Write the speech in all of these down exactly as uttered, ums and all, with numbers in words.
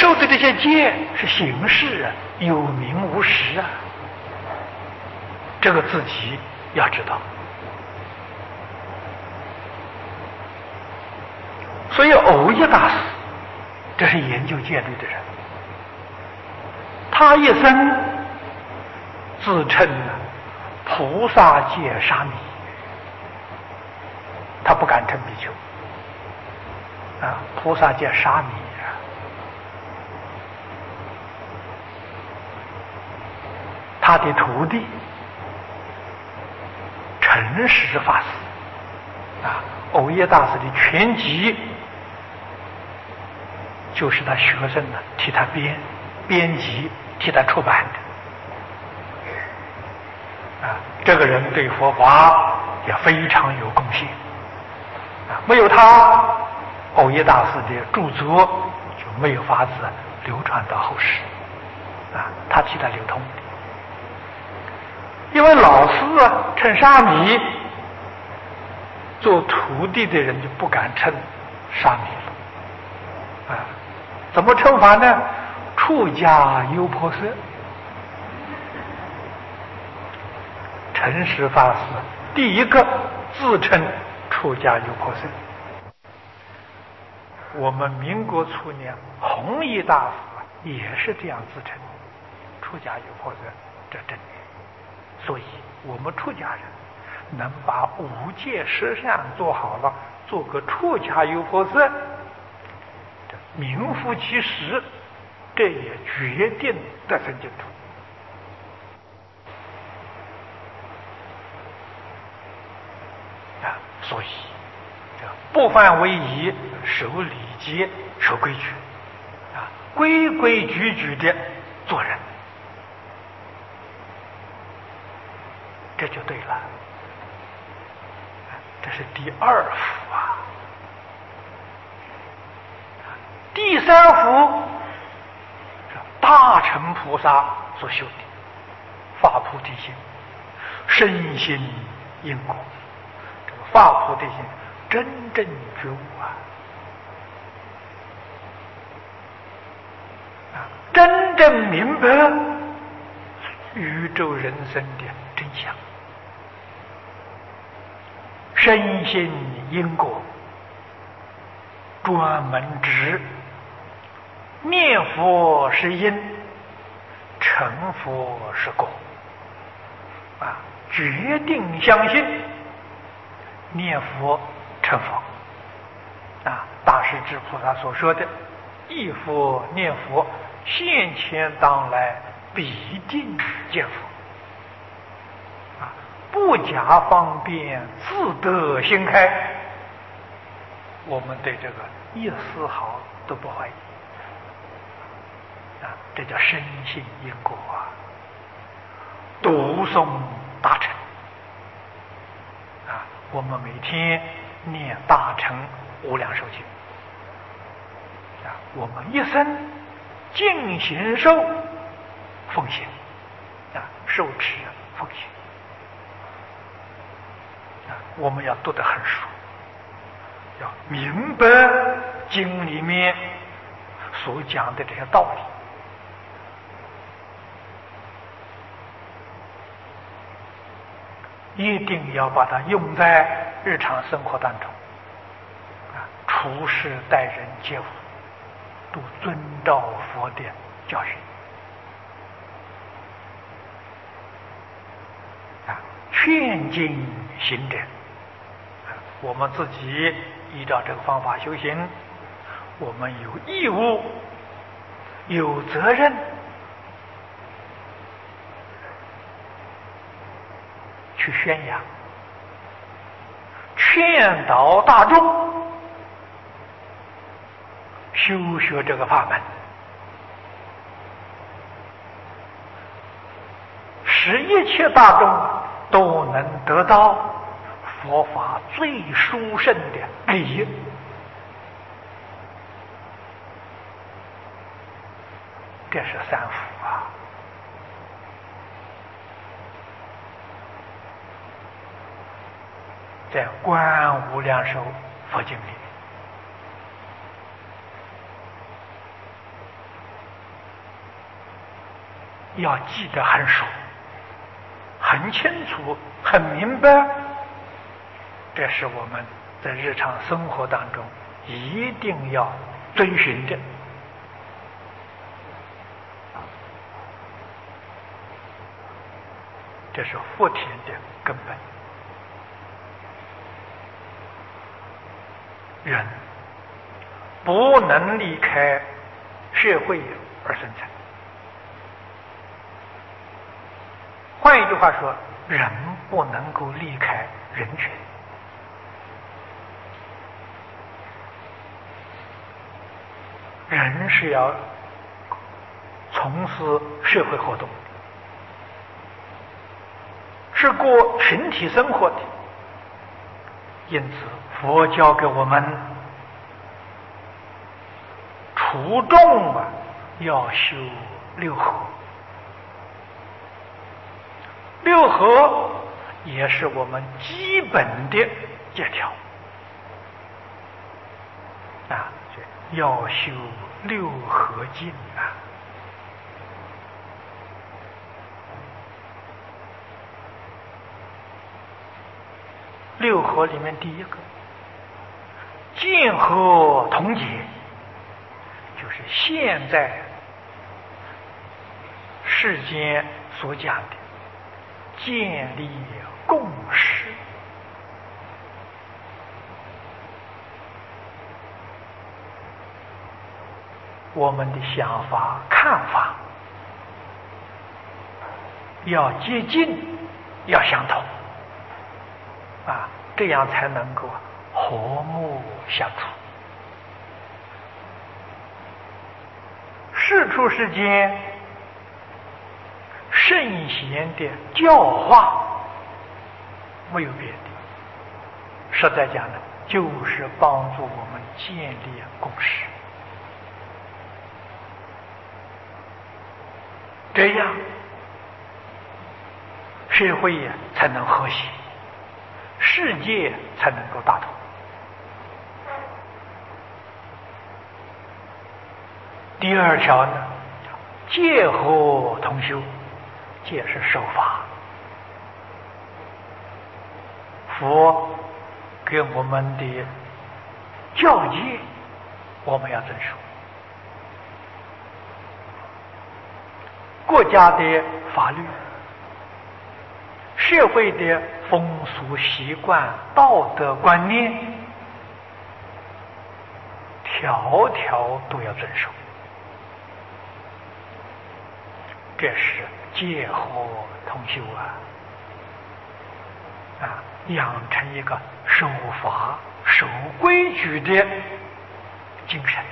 受的这些戒是形式啊，有名无实啊，这个自己要知道。所以藕益大师，这是研究戒律的人，他一生自称菩萨戒沙弥，他不敢称比丘啊，菩萨戒沙弥啊。他的徒弟陈实法师啊，藕益大师的全集就是他学生呢替他编编辑替他出版的啊，这个人对佛法也非常有贡献啊，没有他，藕益大师的著作就没有法子流传到后世啊，他替他流通的。因为老师啊称沙弥，做徒弟的人就不敢称沙弥了啊，怎么称法呢？出家优婆塞。陈实法师第一个自称出家优婆塞。我们民国初年弘一大师也是这样自称，出家优婆塞，这真的。所以我们出家人能把五戒十善做好了，做个出家优婆塞，名副其实，这也决定得生净土啊！所以这不犯威仪，守礼节，守规矩啊，规规矩矩的做人，这就对了。这是第二福啊。第三福是大乘菩萨所修的发菩提心，身心因果。这个发菩提心真正觉悟啊，啊，真正明白宇宙人生的真相。身心因果，专门指念佛是因，成佛是果啊！决定相信念佛成佛啊！大势至菩萨所说的“忆佛念佛，现前当来必定见佛”。不假方便，自得心开。我们对这个一丝毫都不怀疑啊！这叫深信因果啊！读诵大乘啊！我们每天念大乘无量寿经啊！我们一生尽形受奉献啊，受持奉献。我们要读得很熟，要明白经里面所讲的这些道理，一定要把它用在日常生活当中啊，处事待人接物都遵照佛的教训啊，劝进行者。我们自己依照这个方法修行，我们有义务、有责任去宣扬、劝导大众修学这个法门，使一切大众都能得到佛法最殊胜的利益。这是三福啊！在《观无量寿佛经》里， 要记得很熟、很清楚、很明白，这是我们在日常生活当中一定要遵循的。这是福田的根本。人不能离开社会而生存。换一句话说，人不能够离开人群。人是要从事社会活动，是过群体生活的。因此，佛教给我们初众啊，要修六合。六合也是我们基本的戒条啊，要修六合敬啊。六合里面第一个见合同解，就是现在世间所讲的建立共识。我们的想法看法要接近，要相同啊，这样才能够和睦相处。世出世间圣贤的教化没有别的，实在讲呢，就是帮助我们建立共识，这样社会呀才能和谐，世界才能够大同。第二条呢，戒合同修，戒是守法，佛给我们的教诫，我们要遵守。国家的法律、社会的风俗习惯、道德观念，条条都要遵守。这是戒合同修啊，啊，养成一个守法、守规矩的精神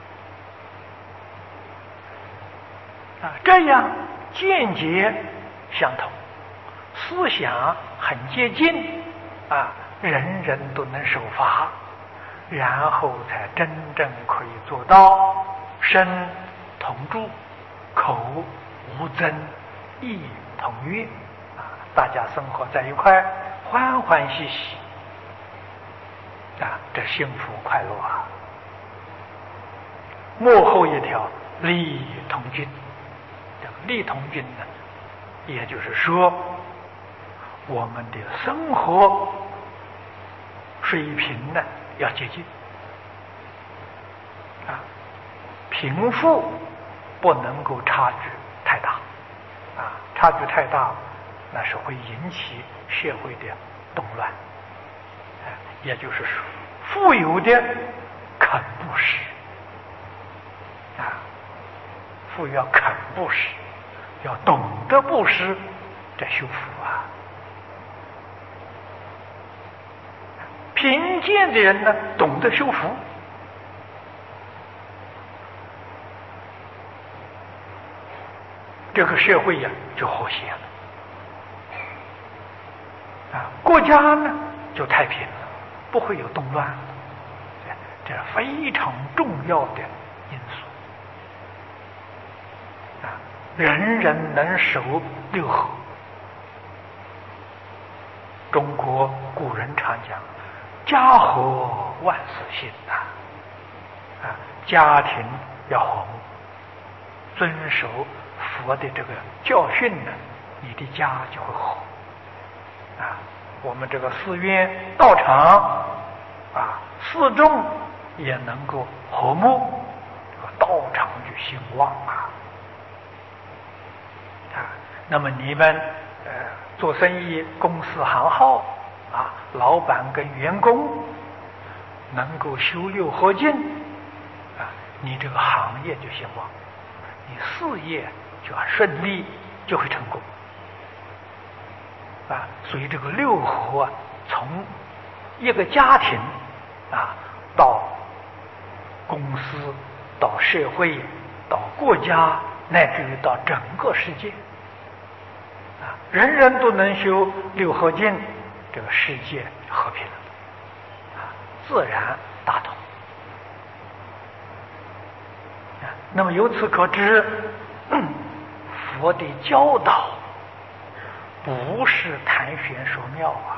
啊，这样见解相同，思想很接近啊，人人都能守法，然后才真正可以做到身同住，口无争，意同悦啊，大家生活在一块，欢欢喜喜啊，这幸福快乐啊。幕后一条利同均，这个利同均呢，也就是说我们的生活水平呢要接近啊，贫富不能够差距太大啊，差距太大那是会引起社会的动乱，啊，也就是说富有的肯布施啊，富有要肯布施，要懂得布施，这修福啊。贫贱的人呢，懂得修福，这个社会呀就和谐了啊，国家呢就太平了，不会有动乱，这是非常重要的因素啊。人人能守六合，中国古人常讲家和万事兴呐，啊，家庭要和睦，遵守佛的这个教训呢，你的家就会好啊。我们这个寺院道场啊，寺众也能够和睦，这个道场就兴旺啊。啊，那么你们呃做生意，公司行号啊，老板跟员工能够修六合敬啊，你这个行业就兴旺，你事业就很顺利，就会成功啊。所以这个六合啊，从一个家庭啊到公司，到社会，到国家，乃至于到整个世界啊，人人都能修六合敬，这个世界和平了啊，自然大同啊。那么由此可知，佛的教导不是谈玄说妙啊，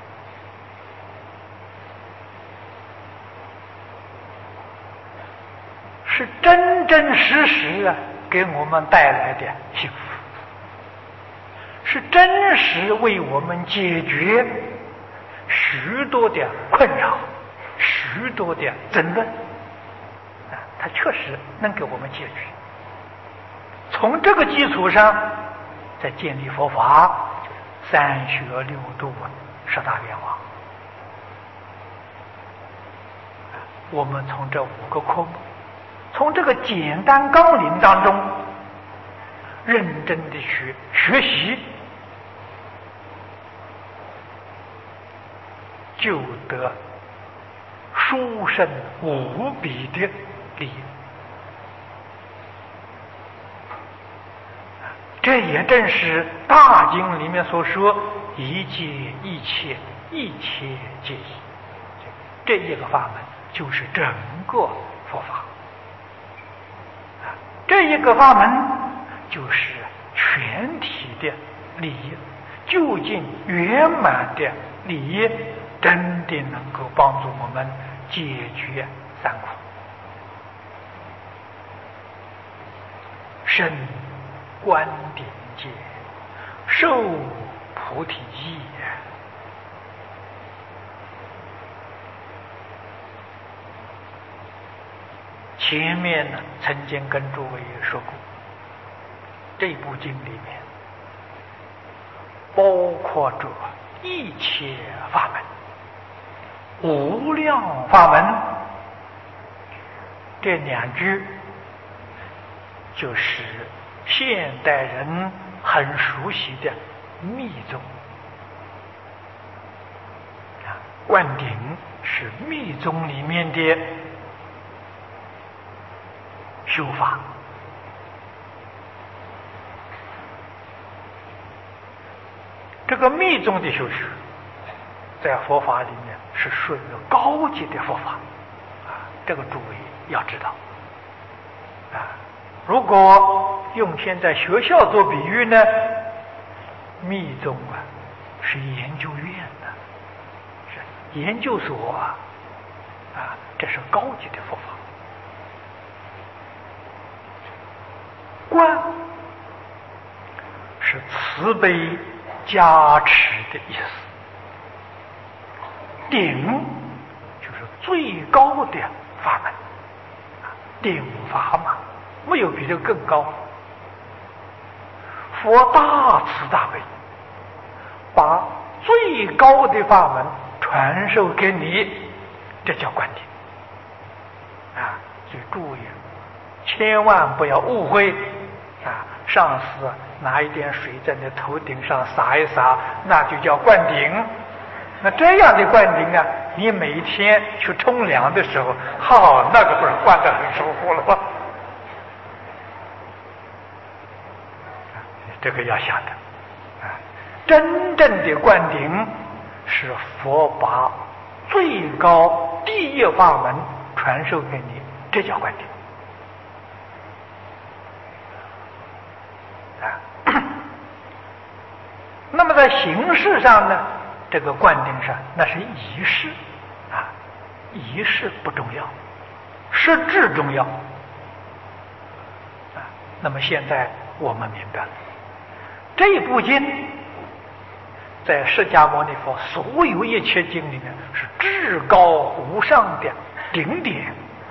是真真实实啊给我们带来的幸福，是真实为我们解决许多的困扰，许多的争论啊，它确实能给我们解决。从这个基础上再建立佛法，三学六度十大愿望。我们从这五个科目，从这个简单纲领当中认真的去学习，就得殊胜无比的利益。这也正是大经里面所说一切一切一切皆一，这一个法门就是整个佛法啊，这一个法门就是全体的利益，究竟圆满的利益，真的能够帮助我们解决三苦，生观顶界，受菩提记。前面呢，曾经跟诸位说过，这部经里面包括着一切法门，无量法门，这两句就是现代人很熟悉的密宗啊，灌顶是密宗里面的修法。这个密宗的修学，在佛法里面是属于高级的佛法啊，这个诸位要知道啊。如果用现在学校做比喻呢，密宗啊是研究院的，是研究所啊，啊，这是高级的佛法。观是慈悲加持的意思，顶就是最高的法门，顶法嘛，没有比这更高。佛大慈大悲，把最高的法门传授给你，这叫灌顶啊！所以注意，千万不要误会啊！上司拿一点水在你头顶上洒一洒，那就叫灌顶。那这样的灌顶啊，你每天去冲凉的时候，好，那个不是灌得很舒服了吗？这个要晓得啊，真正的灌顶是佛把最高第一法门传授给你，这叫灌顶啊。那么在形式上呢，这个灌顶上那是仪式啊，仪式不重要，实质重要啊。那么现在我们明白了，这部经在释迦牟尼佛所有一切经里面是至高无上的顶点。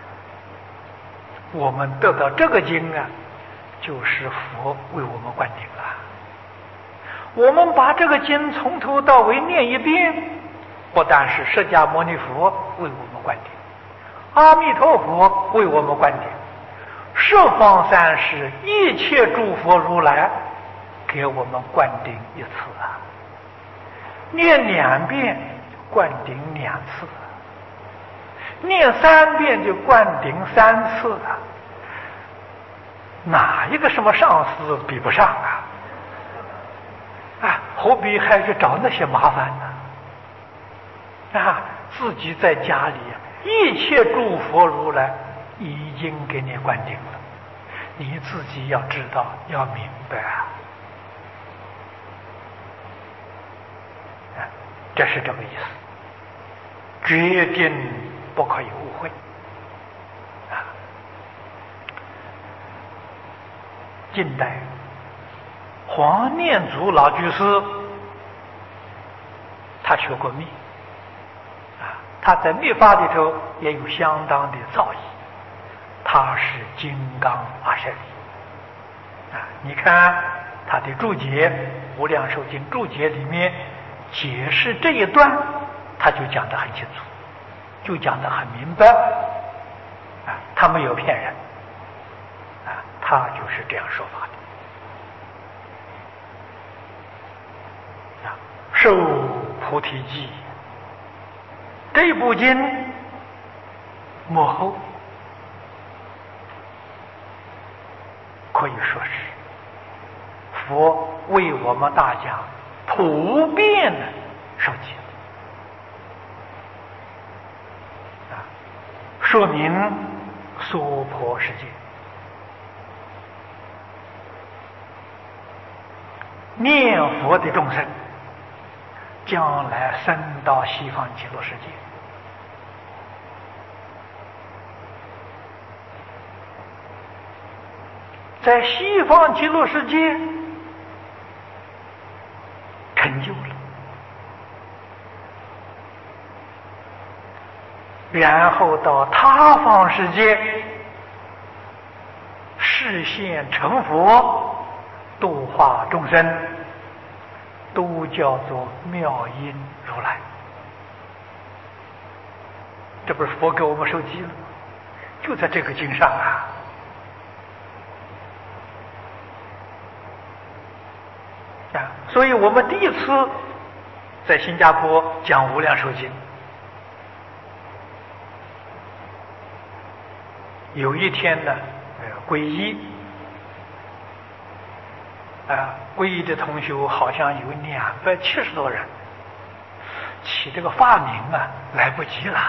我们得到这个经啊，就是佛为我们灌顶了。我们把这个经从头到尾念一遍，不但是释迦牟尼佛为我们灌顶，阿弥陀佛为我们灌顶，十方三世一切诸佛如来给我们灌顶一次啊，念两遍就灌顶两次，念三遍就灌顶三次啊，哪一个什么上司比不上啊？啊，何必还去找那些麻烦呢？啊，自己在家里，一切诸佛如来已经给你灌顶了，你自己要知道，要明白啊。啊，这是这个意思，决定不可以误会啊。近代黄念祖老居士，他学过密啊，他在密法里头也有相当的造诣，他是金刚阿舍利啊。你看他的注解《无量寿经》注解里面解释这一段，他就讲得很清楚，就讲得很明白啊，他没有骗人啊，他就是这样说法的。受菩提记这部经幕后可以说是佛为我们大家普遍的受记啊，说明娑婆世界念佛的众生将来升到西方极乐世界，在西方极乐世界成就了，然后到他方世界示现成佛，度化众生，都叫做妙音如来。这不是佛给我们受记了吗？就在这个经上啊。啊，所以我们第一次在新加坡讲无量寿经，有一天呢，呃，皈依啊，皈依的同学好像有两百七十多人，起这个法名啊，来不及了。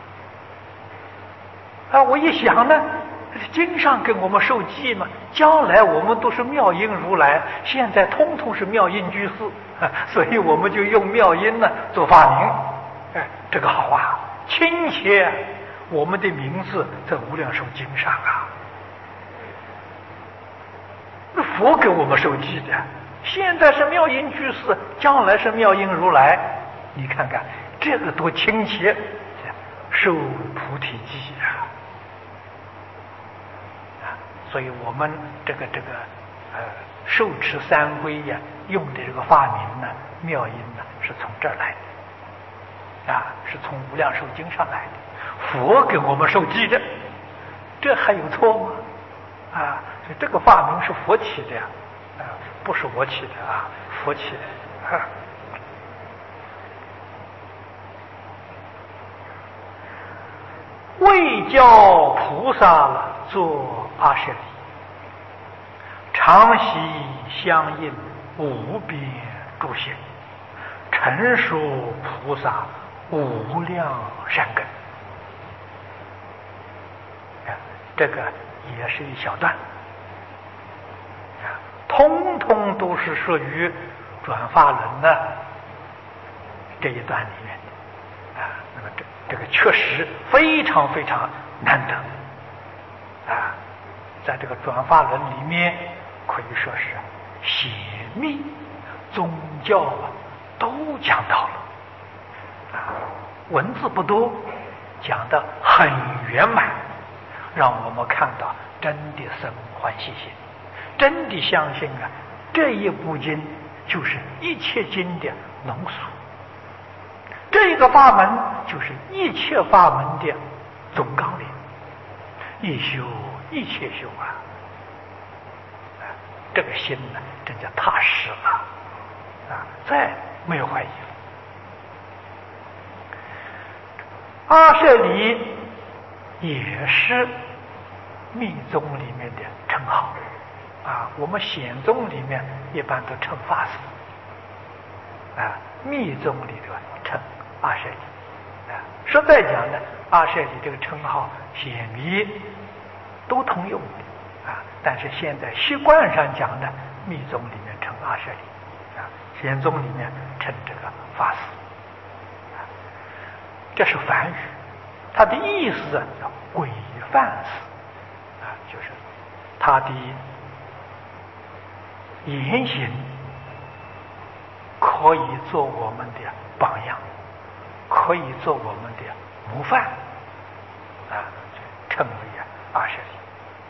啊，我一想呢，经上跟我们受记嘛，将来我们都是妙音如来，现在通通是妙音居士，啊，所以我们就用妙音呢做法名。哎，这个好啊，亲切，我们的名字在无量寿经上啊。佛给我们受记的，现在是妙音居士，将来是妙音如来，你看看这个多亲切，受菩提记啊！啊，所以我们这个这个呃受持三皈呀、啊，用的这个法名呢，妙音呢，是从这儿来的，啊，是从无量寿经上来的，佛给我们受记的，这还有错吗？啊，所以这个法名是佛起的呀，啊，不是我起的啊，佛起的。啊，为教菩萨了做阿舍利，常习相应无边诸行，陈述菩萨无量善根。啊，这个也是一小段，啊，通通都是属于转法轮呢这一段里面的，啊，那么这这个确实非常非常难得，啊，在这个转法轮里面可以说是显密宗教啊都讲到了啊，文字不多，讲得很圆满，让我们看到真的生欢喜心，真的相信啊，这一部经就是一切经的浓缩，这个法门就是一切法门的总纲领，一修一切修啊，这个心呢，真叫踏实了啊，再没有怀疑了。阿舍离也是密宗里面的称号啊，我们显宗里面一般都称法师啊，密宗里头称阿舍离啊。实在讲呢，阿舍离这个称号显密都通用的啊，但是现在习惯上讲呢，密宗里面称阿舍离啊，显宗里面称这个法师啊，这是梵语，它的意思叫规范式啊，就是它的言行可以做我们的榜样，可以做我们的模范啊，称为啊阿舍离。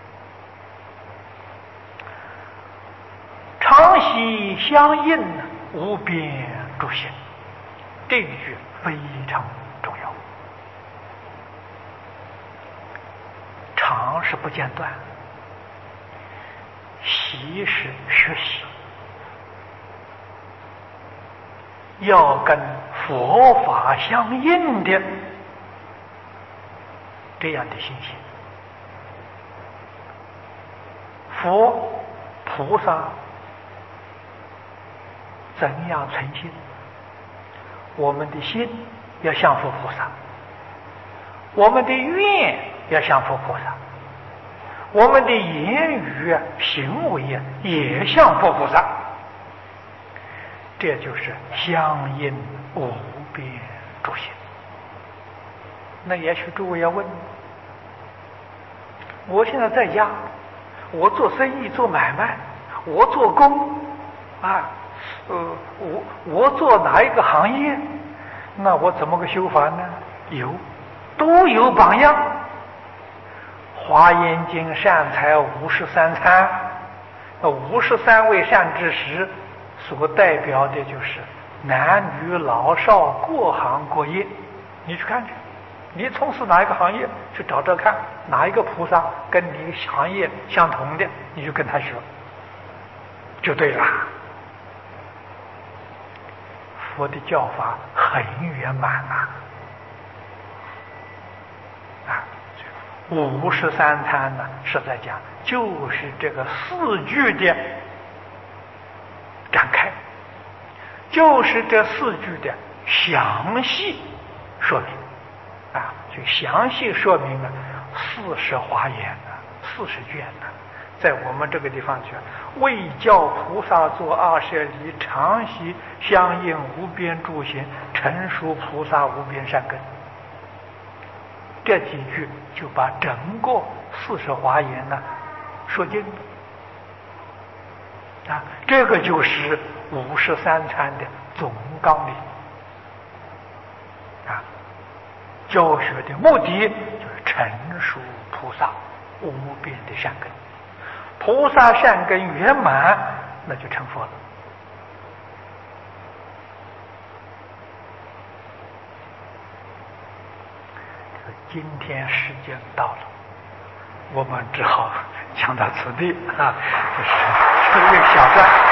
常习相应，无边诸行，这一句非常重要。常是不间断，习是学习，要跟佛法相应的这样的信心。佛菩萨怎样存心？我们的心要像佛菩萨，我们的愿要像佛菩萨，我们的言语行为也像佛菩萨，这就是相应无边诸行。那也许诸位要问，我现在在家，我做生意做买卖，我做工啊，呃，我我做哪一个行业，那我怎么个修法呢？有，都有榜样。华严经善财五十三参，五十三位善知识所代表的就是男女老少各行各业。你去看去，你从事哪一个行业，去找找看哪一个菩萨跟你行业相同的，你就跟他学，就对了。佛的教法很圆满啊！啊，五十三参呢，实在讲就是这个四句的展开，就是这四句的详细说明啊，就详细说明了四十华严啊，四十卷啊。在我们这个地方去，为教菩萨做阿舍离，常习相应无边诸行，成熟菩萨无边善根。这几句就把整个四十华严呢说尽了啊，这个就是五十三参的总纲领啊。教学的目的就是成熟菩萨无边的善根。菩萨善根圆满，那就成佛了。今天时间到了，我们只好讲到此地啊，这是这个小段。